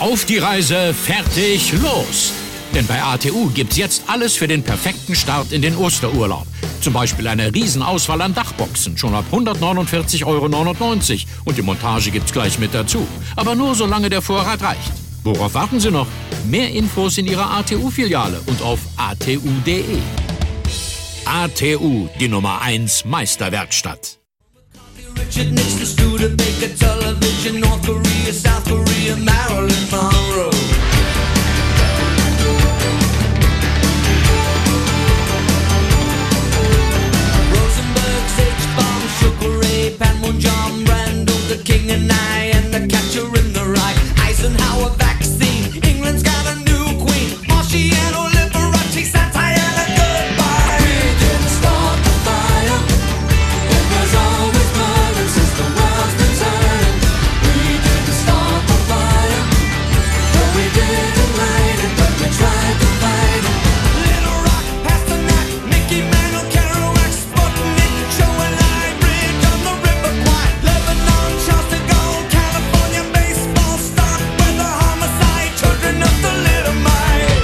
Auf die Reise, fertig, los! Denn bei ATU gibt's jetzt alles für den perfekten Start in den Osterurlaub. Zum Beispiel eine Riesenauswahl an Dachboxen, schon ab 149,99 € und die Montage gibt's gleich mit dazu. Aber nur solange der Vorrat reicht. Worauf warten Sie noch? Mehr Infos in Ihrer ATU-Filiale und auf atu.de. ATU, die Nummer 1 Meisterwerkstatt. Richard Nixon, Studebaker, Television, North Korea, South Korea, Marilyn Monroe. Rosenberg's H-bomb, Sugar Ray, Panmunjom, Randall, the King and I, and the Catcher in the Rye. Eisenhower vaccine, England's got a new queen. Marciano, Liberace, Santayana, goodbye. We didn't start the fire. It was always burning since the world's been turning. We didn't start the fire. No, we didn't light it, but we tried to fight it. Little Rock, Pasternak, Mickey Mantle, Kerouac, Sputnik, Joe and I, Bridge on the River Kwai, Lebanon, Charles de Gaulle, California, baseball start with the homicide, children of the little Mike.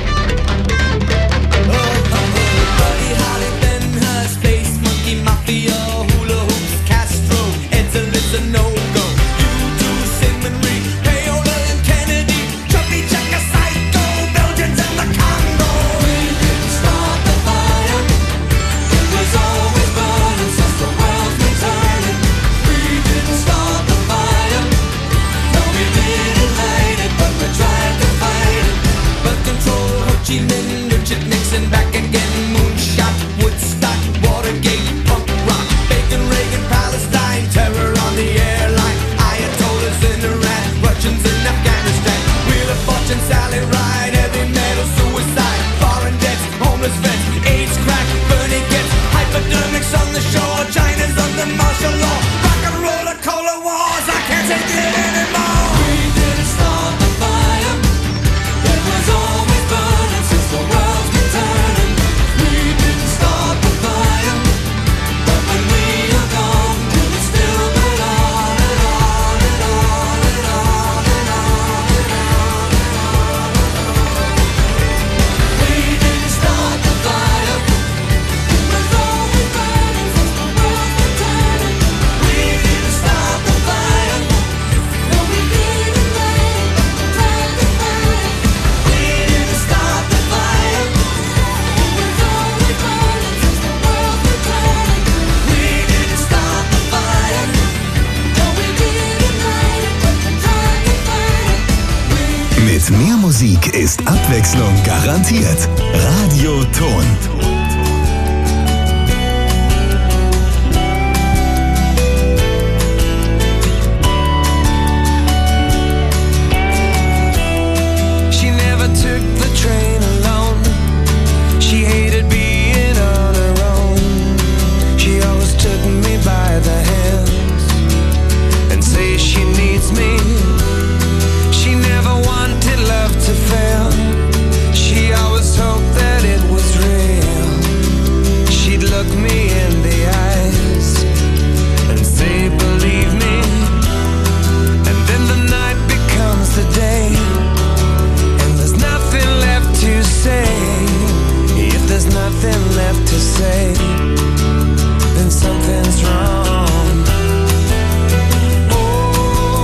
Buddy Holly, Ben Hur, Space Monkey, Mafia, Hula Hoops, Castro, Edsel a no-go. U2, Simon Reed, Paola and Kennedy, Chubby Checker, Psycho, Belgians and the Congo. We didn't start the fire. It was always burning since the world's been turning. We didn't start the fire. No, we didn't light it, but we tried to fight it. But control, Ho Chi Minh, Richard Nixon, back again, moonshot, Woodstock, Watergate, punk rock, Bacon, Reagan, Palestine, terror on the airline, Ayatollahs in Iran, Russians in Afghanistan, Wheel of Fortune, Sally Ride, heavy metal, suicide, foreign debts, homeless vets, AIDS, crack, Bernie gets, hypodermics on the shore, China's under martial law, rock and roller, cola wars, I can't take it anymore. We didn't start the fire. It was always burning since the world's been turning. We didn't start the fire, but when we are gone, will it still burn on and on and on and on and on and on and on? We didn't start the fire. It was always burning since the world's been turning. We didn't start the fire. No, we didn't light it, but we tried to fight it. We didn't start the fire. It was always burning since the world's been turning. We didn't start the fire. No, we didn't light it, but we tried to fight it. Mit mehr Musik ist Abwechslung garantiert. Radio Ton. She never took the train alone. She hated being on her own. She always took me by the hands and say she needs me. She never wanted love to fail. She always hoped that it was real. She'd look me in the eyes and say, believe me. And then the night becomes the day, and there's nothing left to say. If there's nothing left to say, then something's wrong. Oh,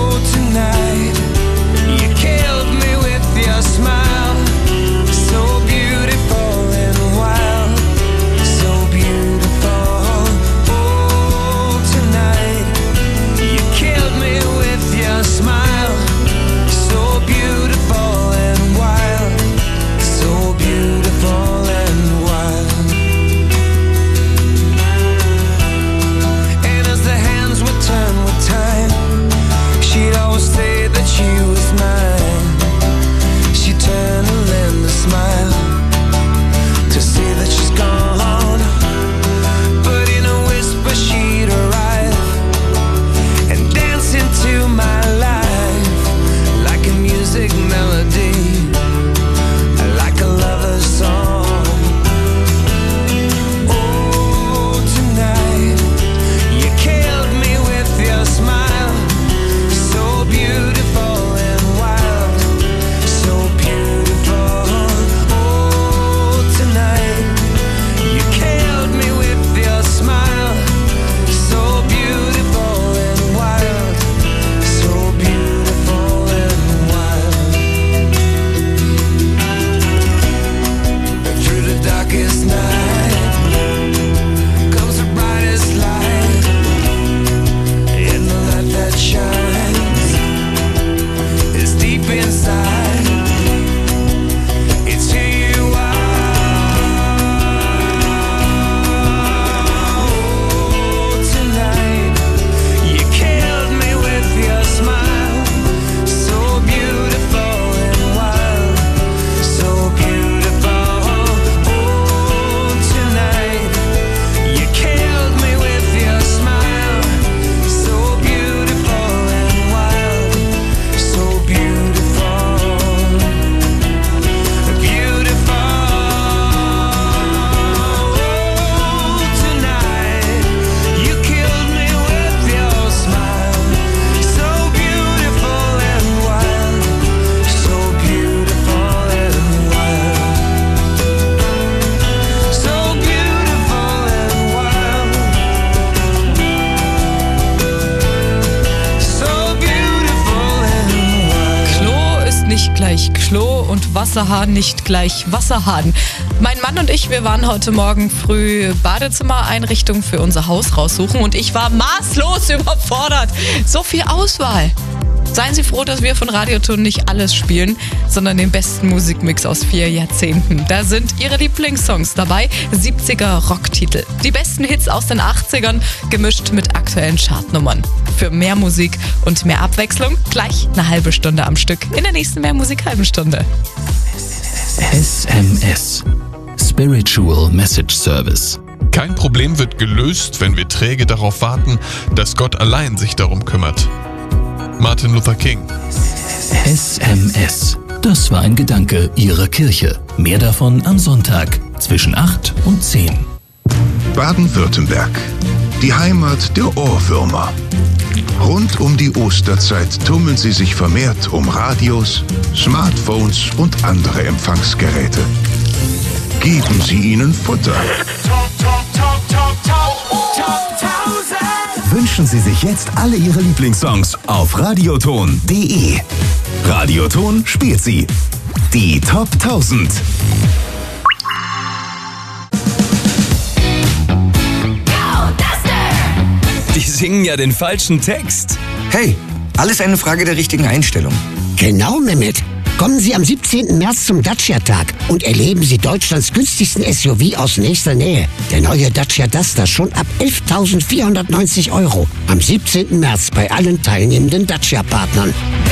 gleich Klo und Wasserhahn nicht gleich Wasserhahn. Mein Mann und ich, wir waren heute Morgen früh Badezimmereinrichtung für unser Haus raussuchen und ich war maßlos überfordert. So viel Auswahl. Seien Sie froh, dass wir von Radioton nicht alles spielen, sondern den besten Musikmix aus 4 Jahrzehnten. Da sind Ihre Lieblingssongs dabei, 70er Rocktitel. Die besten Hits aus den 80ern, gemischt mit aktuellen Chartnummern. Für mehr Musik und mehr Abwechslung gleich eine halbe Stunde am Stück in der nächsten Mehr Musik halben Stunde. SMS. Spiritual Message Service. Kein Problem wird gelöst, wenn wir träge darauf warten, dass Gott allein sich darum kümmert. Martin Luther King. SMS. Das war ein Gedanke Ihrer Kirche. Mehr davon am Sonntag zwischen 8 und 10. Baden-Württemberg. Die Heimat der Ohrwürmer. Rund um die Osterzeit tummeln sie sich vermehrt um Radios, Smartphones und andere Empfangsgeräte. Geben Sie ihnen Futter. Wünschen Sie sich jetzt alle Ihre Lieblingssongs auf radioton.de. Radioton spielt sie. Die Top 1000. Die singen ja den falschen Text. Hey, alles eine Frage der richtigen Einstellung. Genau, Mehmet. Kommen Sie am 17. März zum Dacia-Tag und erleben Sie Deutschlands günstigsten SUV aus nächster Nähe. Der neue Dacia Duster schon ab 11.490 €. Am 17. März bei allen teilnehmenden Dacia-Partnern.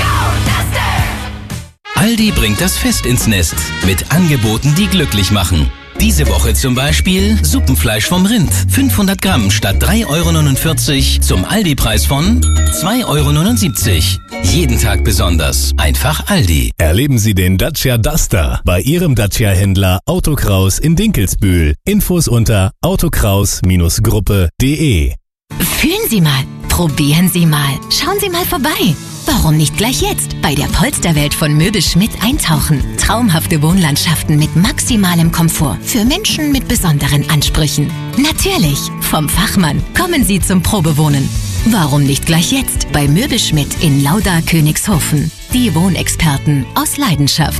Aldi bringt das Fest ins Nest mit Angeboten, die glücklich machen. Diese Woche zum Beispiel Suppenfleisch vom Rind. 500 Gramm statt 3,49 € zum Aldi-Preis von 2,79 €. Jeden Tag besonders. Einfach Aldi. Erleben Sie den Dacia Duster bei Ihrem Dacia-Händler Autokraus in Dinkelsbühl. Infos unter autokraus-gruppe.de. Fühlen Sie mal, probieren Sie mal, schauen Sie mal vorbei. Warum nicht gleich jetzt bei der Polsterwelt von Möbel Schmidt eintauchen? Traumhafte Wohnlandschaften mit maximalem Komfort für Menschen mit besonderen Ansprüchen. Natürlich, vom Fachmann. Kommen Sie zum Probewohnen. Warum nicht gleich jetzt bei Möbel Schmidt in Lauda-Königshofen? Die Wohnexperten aus Leidenschaft.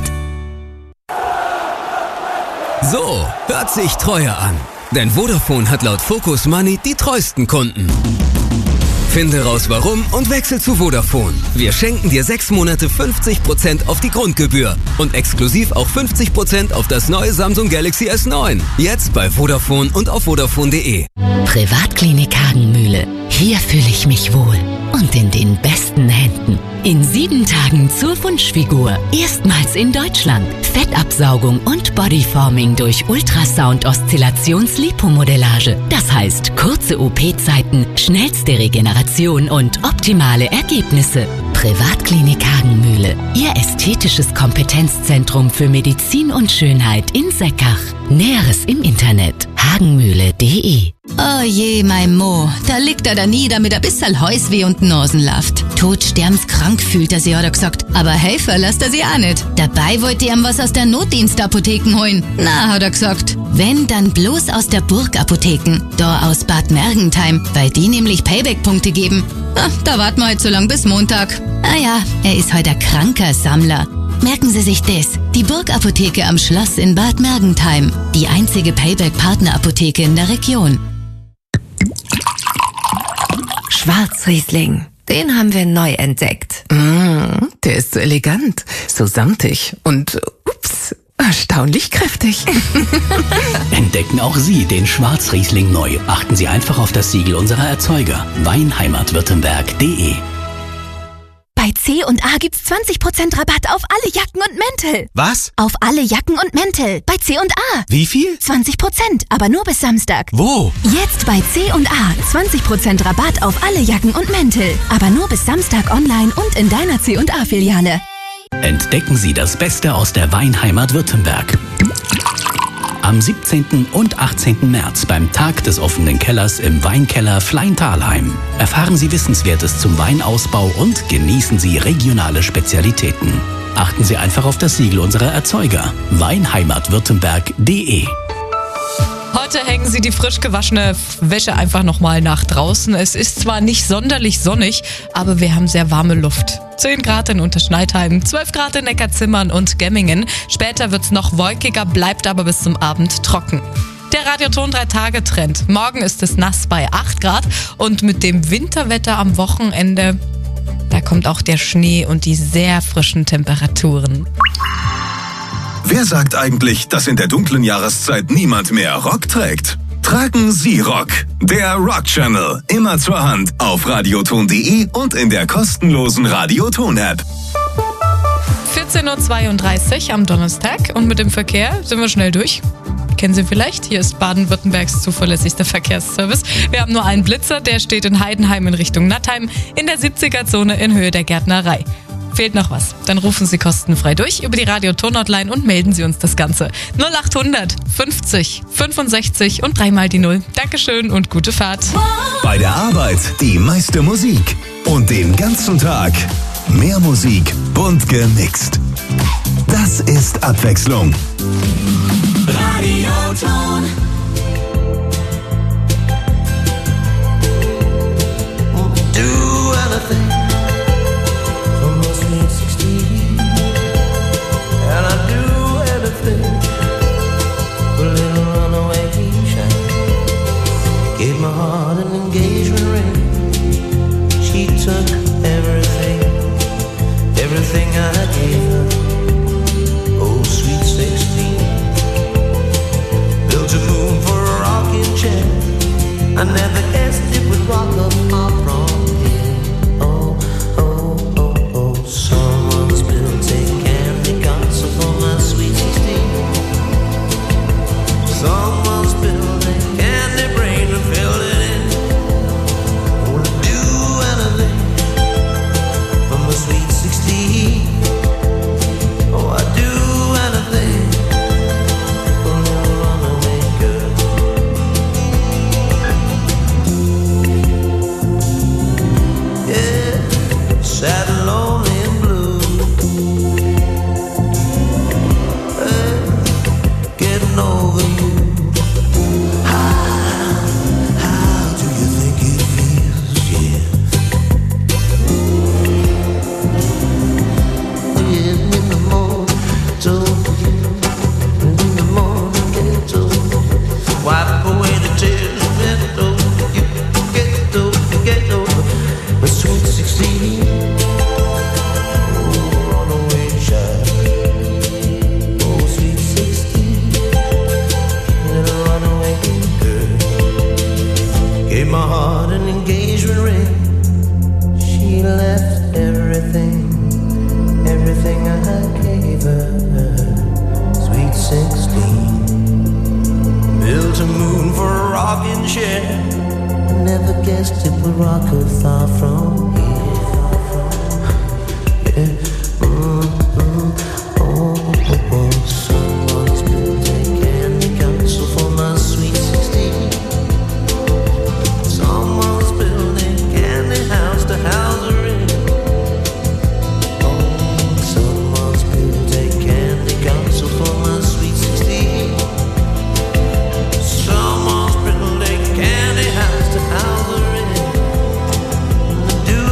So, hört sich treuer an. Denn Vodafone hat laut Focus Money die treuesten Kunden. Finde raus warum und wechsel zu Vodafone. Wir schenken dir 6 Monate 50% auf die Grundgebühr und exklusiv auch 50% auf das neue Samsung Galaxy S9. Jetzt bei Vodafone und auf vodafone.de. Privatklinik Hagenmühle. Hier fühle ich mich wohl und in den besten Händen. In 7 Tagen zur Wunschfigur. Erstmals in Deutschland. Fettabsaugung und Bodyforming durch Ultrasound-Oszillations-Lipomodellage. Das heißt kurze OP-Zeiten, schnellste Regeneration und optimale Ergebnisse. Privatklinik Hagenmühle. Ihr ästhetisches Kompetenzzentrum für Medizin und Schönheit in Seckach. Näheres im Internet. hagenmühle.de. Oh je, mein Mo, da liegt er da nieder mit ein bisschen Häusweh und Nasenlaft. Todsterbenskrank fühlt er sich, hat er gesagt. Aber helfen lässt er sich auch nicht. Dabei wollte er ihm was aus der Notdienstapotheken holen. Na, hat er gesagt. Wenn, dann bloß aus der Burgapotheken. Da aus Bad Mergentheim, weil die nämlich Payback-Punkte geben. Na, da warten wir halt so lang bis Montag. Ah ja, er ist heute ein kranker Sammler. Merken Sie sich das. Die Burgapotheke am Schloss in Bad Mergentheim. Die einzige Payback-Partnerapotheke in der Region. Schwarzriesling. Den haben wir neu entdeckt. Der ist so elegant, so samtig und erstaunlich kräftig. Entdecken auch Sie den Schwarzriesling neu. Achten Sie einfach auf das Siegel unserer Erzeuger. Weinheimatwürttemberg.de. Bei C&A gibt's 20% Rabatt auf alle Jacken und Mäntel. Was? Auf alle Jacken und Mäntel. Bei C&A. Wie viel? 20%, aber nur bis Samstag. Wo? Jetzt bei C&A. 20% Rabatt auf alle Jacken und Mäntel. Aber nur bis Samstag online und in deiner C&A-Filiale. Entdecken Sie das Beste aus der Weinheimat Württemberg. Am 17. und 18. März beim Tag des offenen Kellers im Weinkeller Fleintalheim. Erfahren Sie Wissenswertes zum Weinausbau und genießen Sie regionale Spezialitäten. Achten Sie einfach auf das Siegel unserer Erzeuger. Weinheimatwürttemberg.de. Heute hängen Sie die frisch gewaschene Wäsche einfach nochmal nach draußen. Es ist zwar nicht sonderlich sonnig, aber wir haben sehr warme Luft. 10 Grad in Unterschneidheim, 12 Grad in Neckarzimmern und Gemmingen. Später wird's noch wolkiger, bleibt aber bis zum Abend trocken. Der Radioton 3-Tage-Trend. Morgen ist es nass bei 8 Grad und mit dem Winterwetter am Wochenende, da kommt auch der Schnee und die sehr frischen Temperaturen. Wer sagt eigentlich, dass in der dunklen Jahreszeit niemand mehr Rock trägt? Tragen Sie Rock. Der Rock Channel. Immer zur Hand auf radioton.de und in der kostenlosen Radioton-App. 14.32 Uhr am Donnerstag und mit dem Verkehr sind wir schnell durch. Kennen Sie vielleicht? Hier ist Baden-Württembergs zuverlässigster Verkehrsservice. Wir haben nur einen Blitzer, der steht in Heidenheim in Richtung Nattheim in der 70er-Zone in Höhe der Gärtnerei. Fehlt noch was? Dann rufen Sie kostenfrei durch über die Radio-Ton-Hotline und melden Sie uns das Ganze. 0800 50 65 und 3 die 0. Dankeschön und gute Fahrt. Bei der Arbeit die meiste Musik und den ganzen Tag mehr Musik, bunt gemixt. Das ist Abwechslung. Radioton. Do anything for my sweet 16. And I do anything for a little runaway shine. Gave my heart an engagement ring. She took everything, everything I gave her. Oh, sweet 16. Built a moon for a rocking chair. I never guessed it would rock up far from here. Oh, oh, oh, oh. Someone's built a candy castle for my sweet 16. Someone's built a candy brain and filled it in. Oh, to do anything for my sweet 16. Oh, I do anything for a little runaway girl. Yeah, sad and lonely and blue. Getting over you. How do you think it feels? Yeah. Yeah, in the morning, told you. In the morning, get over. Wipe away the tears, get over you. Get over. But sweet 16. Oh, runaway child. Oh, sweet 16. Little runaway girl. Gave my heart an engagement ring. She left everything, everything I gave her. Sweet 16. Built a moon for a rocking chair. I never guessed it would rock her far from here. Yeah. Oh, oh, oh. Someone's built a candy castle for my sweet 16. Someone's built a candy house to house her in. Oh, someone's built a candy castle for my sweet 16. Someone's built a candy house to house her in. Do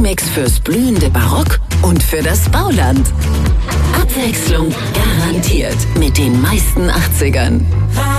Musikmix fürs blühende Barock und für das Bauland. Abwechslung garantiert mit den meisten 80ern.